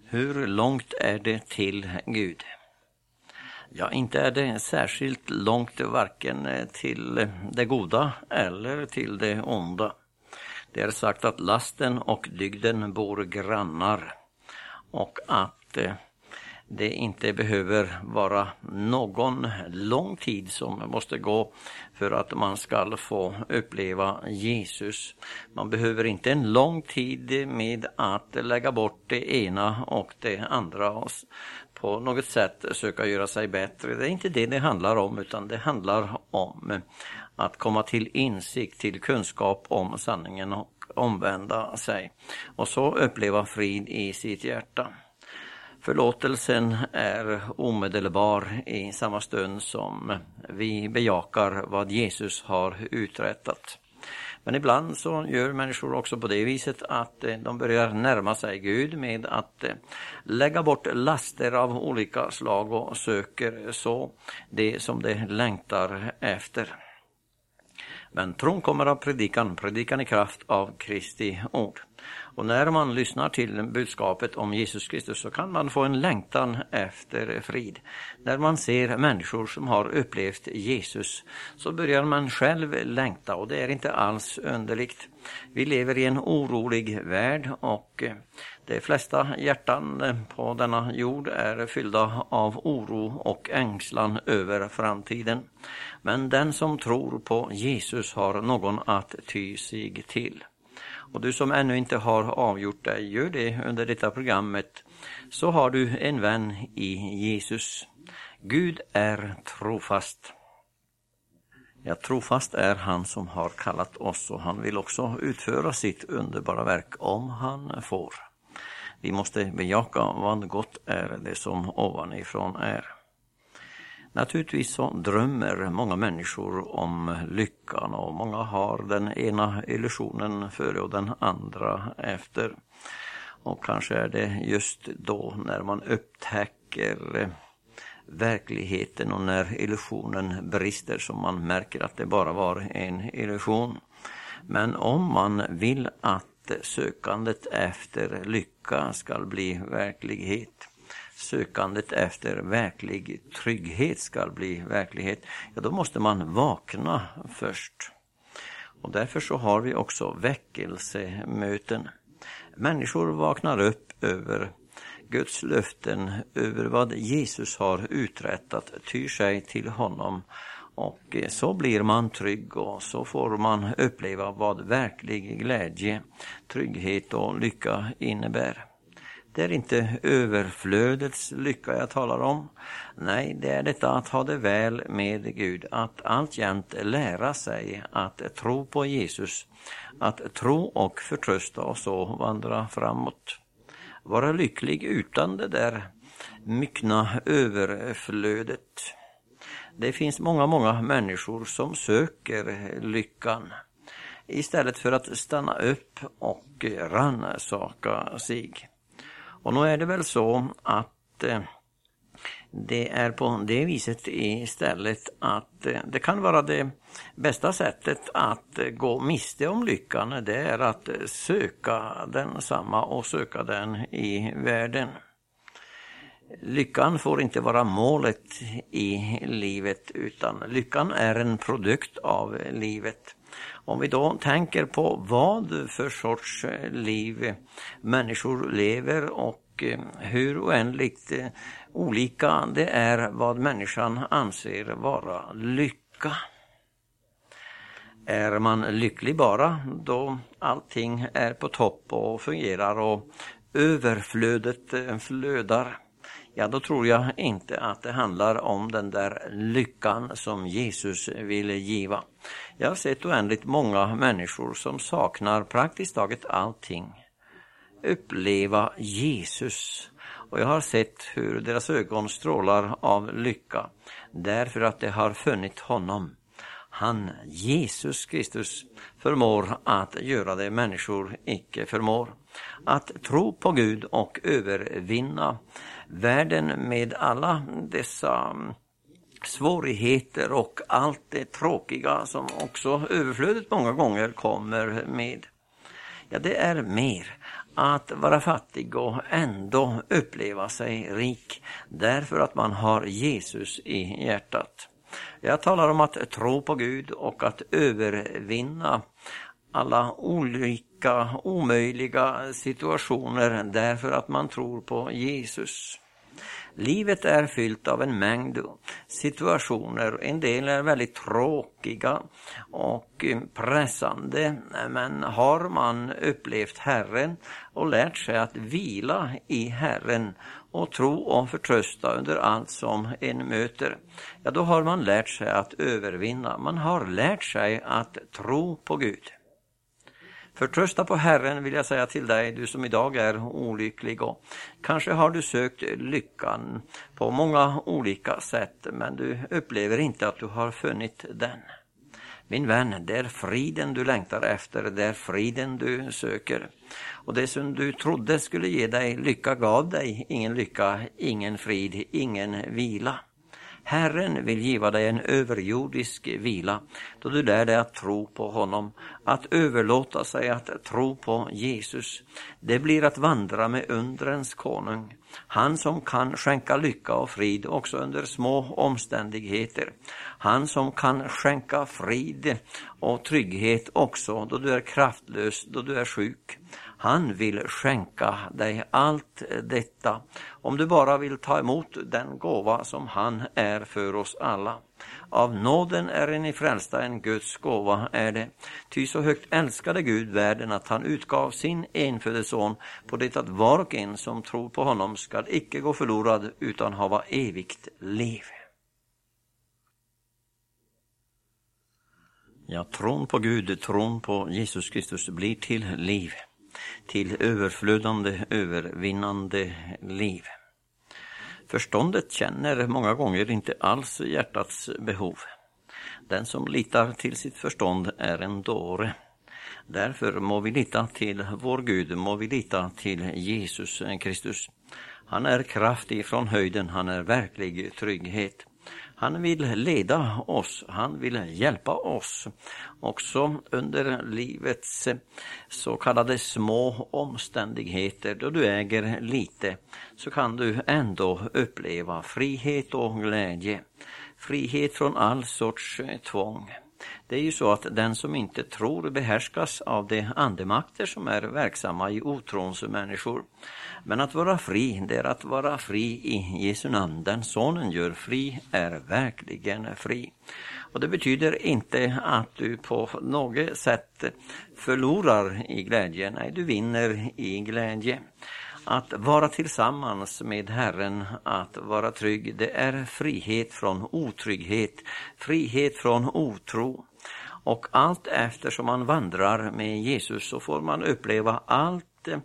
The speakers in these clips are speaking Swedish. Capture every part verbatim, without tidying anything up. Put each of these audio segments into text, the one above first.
Hur långt är det till Gud? Ja, inte är det särskilt långt, varken till det goda eller till det onda. Det är sagt att lasten och dygden bor grannar och att det inte behöver vara någon lång tid som måste gå för att man ska få uppleva Jesus. Man behöver inte en lång tid med att lägga bort det ena och det andra och på något sätt söka göra sig bättre. Det är inte det det handlar om, utan det handlar om att komma till insikt, till kunskap om sanningen och omvända sig och så uppleva frid i sitt hjärta. Förlåtelsen är omedelbar i samma stund som vi bejakar vad Jesus har uträttat. Men ibland så gör människor också på det viset att de börjar närma sig Gud med att lägga bort laster av olika slag och söker så det som de längtar efter. Men tron kommer av predikan, predikan i kraft av Kristi ord. Och när man lyssnar till budskapet om Jesus Kristus så kan man få en längtan efter frid. När man ser människor som har upplevt Jesus så börjar man själv längta, och det är inte alls underligt. Vi lever i en orolig värld och de flesta hjärtan på denna jord är fyllda av oro och ängslan över framtiden. Men den som tror på Jesus har någon att ty sig till. Och du som ännu inte har avgjort dig, gör det under detta programmet, så har du en vän i Jesus. Gud är trofast. Ja, trofast är han som har kallat oss, och han vill också utföra sitt underbara verk om han får. Vi måste bejaka vad gott är det som ovanifrån är. Naturligtvis så drömmer många människor om lyckan, och många har den ena illusionen före och den andra efter. Och kanske är det just då när man upptäcker verkligheten och när illusionen brister som man märker att det bara var en illusion. Men om man vill att sökandet efter lycka ska bli verklighet, sökandet efter verklig trygghet ska bli verklighet, ja då måste man vakna först. Och därför så har vi också väckelsemöten. Människor vaknar upp över Guds löften, över vad Jesus har uträttat, tyr sig till honom, och så blir man trygg, och så får man uppleva vad verklig glädje, trygghet och lycka innebär. Det är inte överflödets lycka jag talar om. Nej, det är detta att ha det väl med Gud, att alltjämt lära sig att tro på Jesus, att tro och förtrösta och så vandra framåt. Vara lycklig utan det där myckna överflödet. Det finns många, många människor som söker lyckan istället för att stanna upp och rannsaka sig. Och nu är det väl så att eh, det är på det viset istället att eh, det kan vara det bästa sättet att eh, gå miste om lyckan, det är att eh, söka den samma och söka den i världen. Lyckan får inte vara målet i livet, utan lyckan är en produkt av livet. Om vi då tänker på vad för sorts liv människor lever och hur oändligt olika det är vad människan anser vara lycka. Är man lycklig bara då allting är på topp och fungerar och överflödet flödar, ja då tror jag inte att det handlar om den där lyckan som Jesus ville giva. Jag har sett oändligt många människor som saknar praktiskt taget allting uppleva Jesus. Och jag har sett hur deras ögon strålar av lycka därför att de har funnit honom. Han, Jesus Kristus, förmår att göra det människor icke förmår. Att tro på Gud och övervinna världen med alla dessa svårigheter och allt det tråkiga som också överflödet många gånger kommer med. Ja, det är mer att vara fattig och ändå uppleva sig rik därför att man har Jesus i hjärtat. Jag talar om att tro på Gud och att övervinna alla olika omöjliga situationer därför att man tror på Jesus. Livet är fyllt av en mängd situationer. En del är väldigt tråkiga och pressande, men har man upplevt Herren och lärt sig att vila i Herren och tro och förtrösta under allt som en möter, ja, då har man lärt sig att övervinna. Man har lärt sig att tro på Gud. Förtrösta på Herren vill jag säga till dig, du som idag är olycklig, och kanske har du sökt lyckan på många olika sätt, men du upplever inte att du har funnit den. Min vän, det är friden du längtar efter, det är friden du söker. Och det som du trodde skulle ge dig lycka gav dig ingen lycka, ingen frid, ingen vila. Herren vill giva dig en överjordisk vila då du lär dig att tro på honom, att överlåta sig att tro på Jesus. Det blir att vandra med undrens konung, han som kan skänka lycka och frid också under små omständigheter. Han som kan skänka frid och trygghet också då du är kraftlös, då du är sjuk. Han vill skänka dig allt detta om du bara vill ta emot den gåva som han är för oss alla. Av nåden är ni frälsta, en Guds gåva är det. Ty så högt älskade Gud världen att han utgav sin enfödde son på det att var och en som tror på honom skall icke gå förlorad utan hava evigt liv. Ja, tron på Gud, tron på Jesus Kristus blir till liv. Till överflödande, övervinnande liv. Förståndet känner många gånger inte alls hjärtats behov. Den som litar till sitt förstånd är en dåre. Därför må vi lita till vår Gud, må vi lita till Jesus Kristus. Han är kraft ifrån höjden, han är verklig trygghet. Han vill leda oss, han vill hjälpa oss. Också under livets så kallade små omständigheter, då du äger lite, så kan du ändå uppleva frihet och glädje. Frihet från all sorts tvång. Det är ju så att den som inte tror behärskas av de andemakter som är verksamma i otrons människor. Men att vara fri, det är att vara fri i Jesu namn. Den sonen gör fri är verkligen fri. Och det betyder inte att du på något sätt förlorar i glädje. Nej, du vinner i glädje. Att vara tillsammans med Herren, att vara trygg, det är frihet från otrygghet, frihet från otro. Och allt eftersom man vandrar med Jesus så får man uppleva allt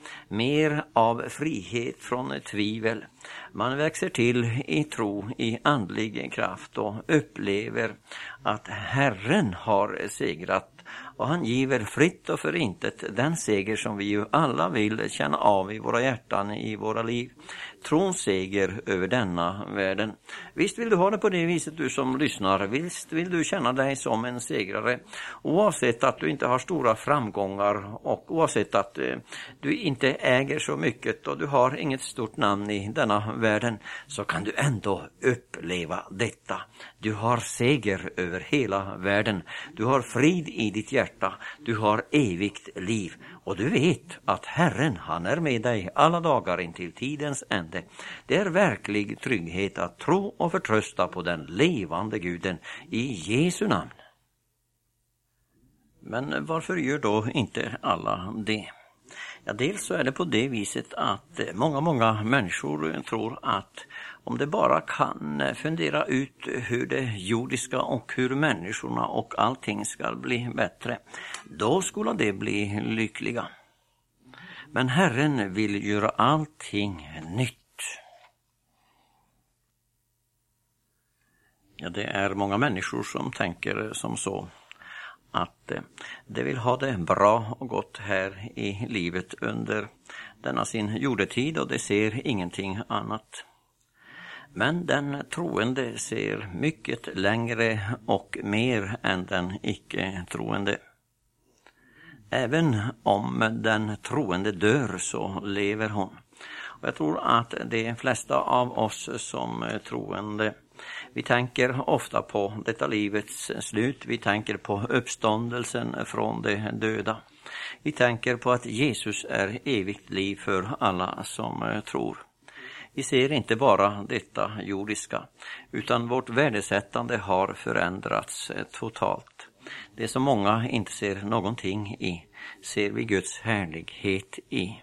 mer av frihet från tvivel. Man växer till i tro, i andlig kraft och upplever att Herren har segrat. Och han giver fritt och förintet den seger som vi ju alla vill känna av i våra hjärtan, i våra liv. Trons seger över denna världen. Visst vill du ha det på det viset, du som lyssnar. Visst vill du känna dig som en segrare. Oavsett att du inte har stora framgångar och oavsett att eh, du inte äger så mycket och du har inget stort namn i denna världen, så kan du ändå uppleva detta. Du har seger över hela världen. Du har frid i ditt hjärta. Du har evigt liv. Och du vet att Herren, han är med dig alla dagar intill tidens ände. Det är verklig trygghet att tro och förtrösta på den levande Guden i Jesu namn. Men varför gör då inte alla det? Ja, dels så är det på det viset att många, många människor tror att om det bara kan fundera ut hur det jordiska och hur människorna och allting ska bli bättre, då skulle det bli lyckliga. Men Herren vill göra allting nytt. Ja, det är många människor som tänker som så, att de vill ha det bra och gott här i livet under denna sin jordetid och de ser ingenting annat. Men den troende ser mycket längre och mer än den icke troende. Även om den troende dör så lever hon. Och jag tror att de flesta av oss som troende, vi tänker ofta på detta livets slut. Vi tänker på uppståndelsen från de döda. Vi tänker på att Jesus är evigt liv för alla som tror. Vi ser inte bara detta jordiska, utan vårt värdesättande har förändrats totalt. Det som många inte ser någonting i, ser vi Guds härlighet i.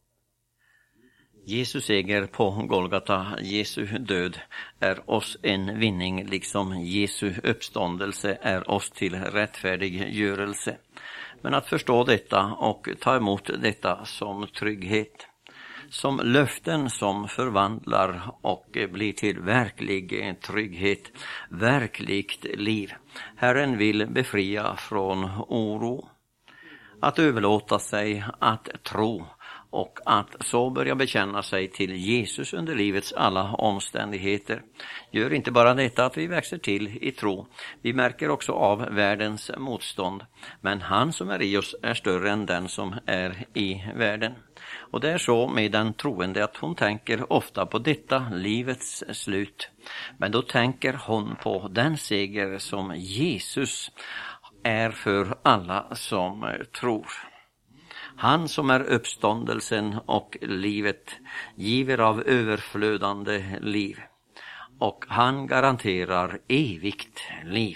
Jesus seger på Golgata, Jesu död, är oss en vinning, liksom Jesu uppståndelse är oss till rättfärdiggörelse. Men att förstå detta och ta emot detta som trygghet, som löften som förvandlar och blir till verklig trygghet, verkligt liv. Herren vill befria från oro, att överlåta sig, att tro och att så börja bekänna sig till Jesus under livets alla omständigheter. Gör inte bara detta att vi växer till i tro. Vi märker också av världens motstånd. Men han som är i oss är större än den som är i världen. Och det är så med den troende att hon tänker ofta på detta livets slut. Men då tänker hon på den seger som Jesus är för alla som tror. Han som är uppståndelsen och livet, giver av överflödande liv. Och han garanterar evigt liv.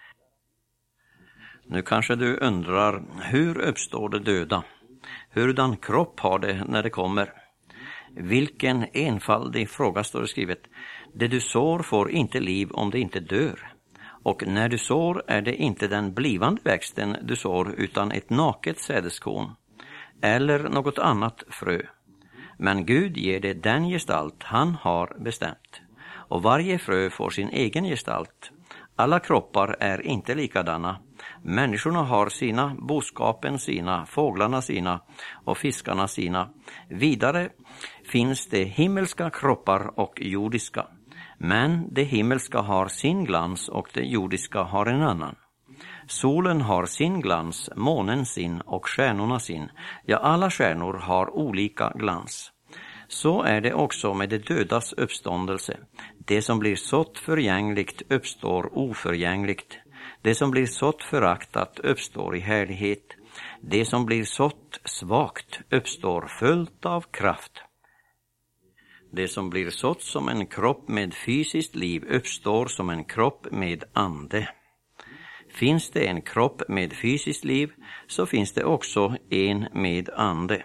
Nu kanske du undrar, hur uppstår det döda? Hurdan kropp har det när det kommer? Vilken enfaldig fråga, står det skrivet. Det du sår får inte liv om det inte dör. Och när du sår är det inte den blivande växten du sår, utan ett naket sädeskorn eller något annat frö. Men Gud ger det den gestalt han har bestämt. Och varje frö får sin egen gestalt. Alla kroppar är inte likadana. Människorna har sina, boskapen sina, fåglarna sina och fiskarna sina. Vidare finns det himmelska kroppar och jordiska. Men det himmelska har sin glans och det jordiska har en annan. Solen har sin glans, månen sin och stjärnorna sin. Ja, alla stjärnor har olika glans. Så är det också med det dödas uppståndelse. Det som blir sått förgängligt uppstår oförgängligt. Det som blir sått föraktat uppstår i härlighet. Det som blir sått svagt uppstår fullt av kraft. Det som blir sått som en kropp med fysiskt liv uppstår som en kropp med ande. Finns det en kropp med fysiskt liv, så finns det också en med ande.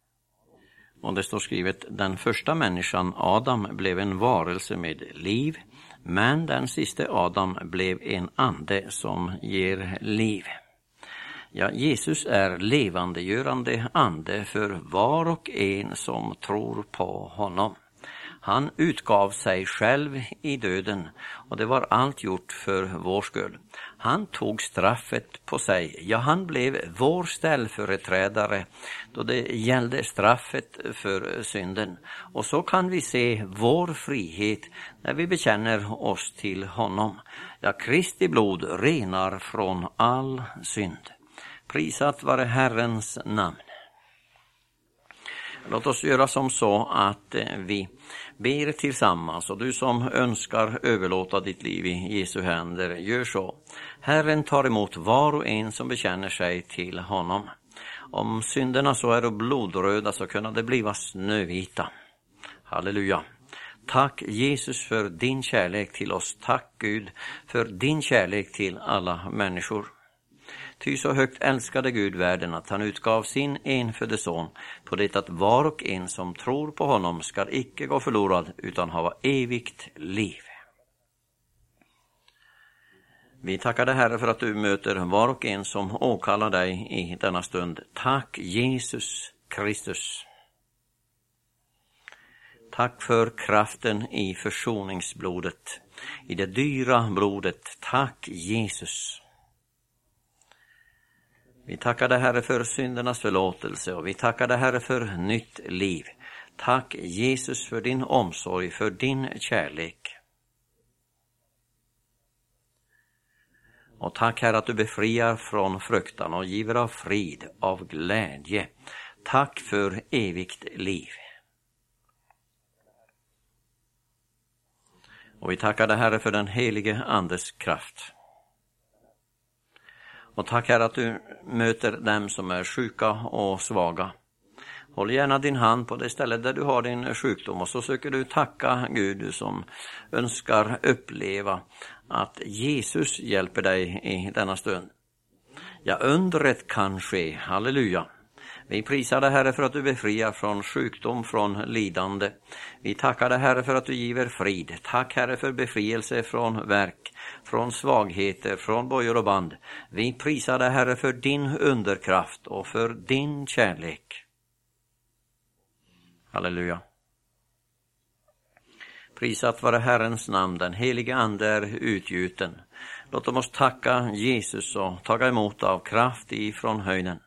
Och det står skrivet, den första människan, Adam, blev en varelse med liv, men den sista Adam blev en ande som ger liv. Ja, Jesus är levandegörande ande för var och en som tror på honom. Han utgav sig själv i döden, och det var allt gjort för vår skull. Han tog straffet på sig. Ja, han blev vår ställföreträdare då det gällde straffet för synden. Och så kan vi se vår frihet när vi bekänner oss till honom. Ja, Kristi blod renar från all synd. Prisat vare Herrens namn. Låt oss göra som så att vi ber tillsammans, och du som önskar överlåta ditt liv i Jesu händer, gör så. Herren tar emot var och en som bekänner sig till honom. Om synderna så är blodröda, så kunna det bliva snövita. Halleluja. Tack Jesus för din kärlek till oss. Tack Gud för din kärlek till alla människor. Ty så högt älskade Gud världen att han utgav sin enfödde son, på det att var och en som tror på honom ska icke gå förlorad utan ha evigt liv. Vi tackar dig, Herre, för att du möter var och en som åkallar dig i denna stund. Tack Jesus Kristus. Tack för kraften i försoningsblodet, i det dyra blodet. Tack Jesus. Vi tackar dig, Herre, för syndernas förlåtelse, och vi tackar dig, Herre, för nytt liv. Tack Jesus för din omsorg, för din kärlek. Och tack Herre att du befriar från fruktan och giver av frid, av glädje. Tack för evigt liv. Och vi tackar dig Herre för den helige Andes kraft. Och tack Herre att du möter dem som är sjuka och svaga. Håll gärna din hand på det stället där du har din sjukdom och så söker du tacka Gud, du som önskar uppleva att Jesus hjälper dig i denna stund. Ja, undret kan ske, halleluja. Vi prisar dig Herre för att du befriar från sjukdom, från lidande. Vi tackar dig Herre för att du giver frid. Tack Herre för befrielse från verk, från svagheter, från bojor och band. Vi prisar dig Herre för din underkraft och för din kärlek. Halleluja. Prisat vare Herrens namn, den helige ande är utgjuten. Låt oss tacka Jesus och taga emot av kraft ifrån höjden.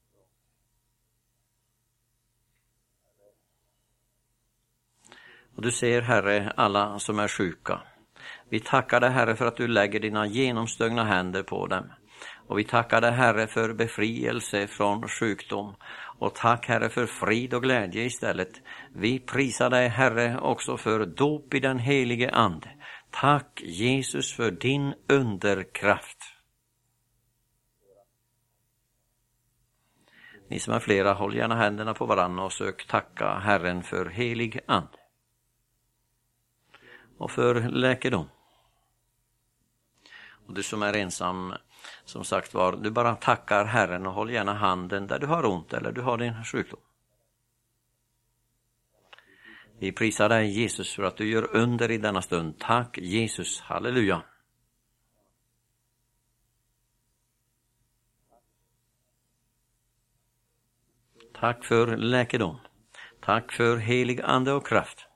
Och du ser Herre alla som är sjuka. Vi tackar dig Herre för att du lägger dina genomstögna händer på dem. Och vi tackar dig Herre för befrielse från sjukdom. Och tack Herre för frid och glädje istället. Vi prisar dig Herre också för dop i den helige ande. Tack Jesus för din underkraft. Ni som är flera, håll gärna händerna på varandra och sök tacka Herren för helig ande. Och för läkedom. Och du som är ensam, som sagt var, du bara tackar Herren och håll gärna handen där du har ont eller du har din sjukdom. Vi prisar dig Jesus för att du gör under i denna stund. Tack Jesus, halleluja. Tack för läkedom. Tack för helig ande och kraft.